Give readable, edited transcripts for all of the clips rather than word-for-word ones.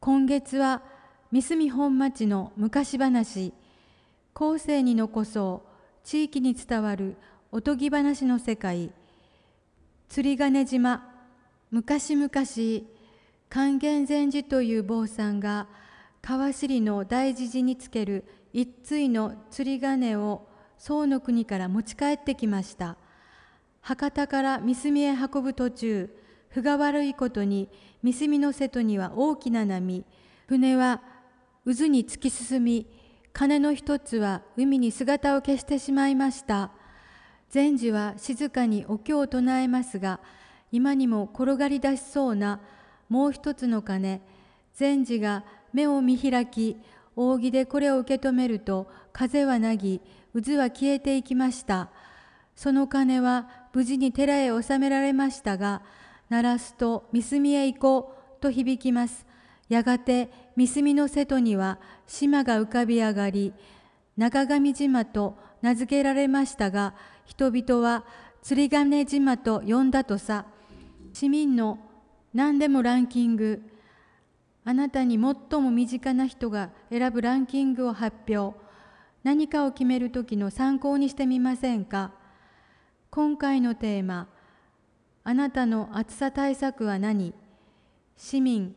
今月は三隅本町の昔話、後世に残そう地域に伝わるおとぎ話の世界。釣り鐘島。昔々、還元禅師という坊さんが川尻の大慈寺につける一対の釣り鐘を宋の国から持ち帰ってきました。博多から三隅へ運ぶ途中、不が悪いことに三隅の瀬戸には大きな波、船は渦に突き進み、鐘の一つは海に姿を消してしまいました。禅師は静かにお経を唱えますが、今にも転がり出しそうなもう一つの鐘、禅師が目を見開き、扇でこれを受け止めると、風はなぎ、渦は消えていきました。その鐘は無事に寺へ収められましたが、鳴らすと三隅へ行こうと響きます。やがて三隅の瀬戸には島が浮かび上がり、長上島と名付けられましたが、人々は釣り鐘島と呼んだとさ。市民の何でもランキング。あなたに最も身近な人が選ぶランキングを発表。何かを決めるときの参考にしてみませんか。今回のテーマ、あなたの暑さ対策は何？市民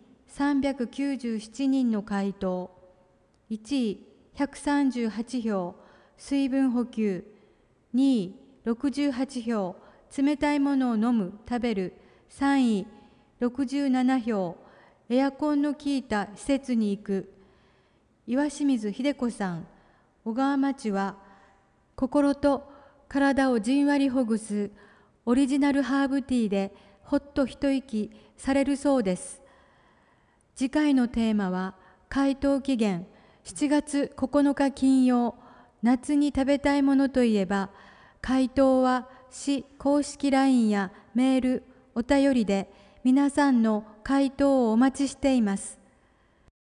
397人の回答。1位、138票、水分補給。2位、68票、冷たいものを飲む、食べる。3位、67票、エアコンの効いた施設に行く。岩清水秀子さん、小川町は、心と体をじんわりほぐすオリジナルハーブティーでほっと一息されるそうです。次回のテーマは、回答期限7月9日金曜、夏に食べたいものといえば、回答は市公式 LINE やメール、お便りで皆さんの回答をお待ちしています。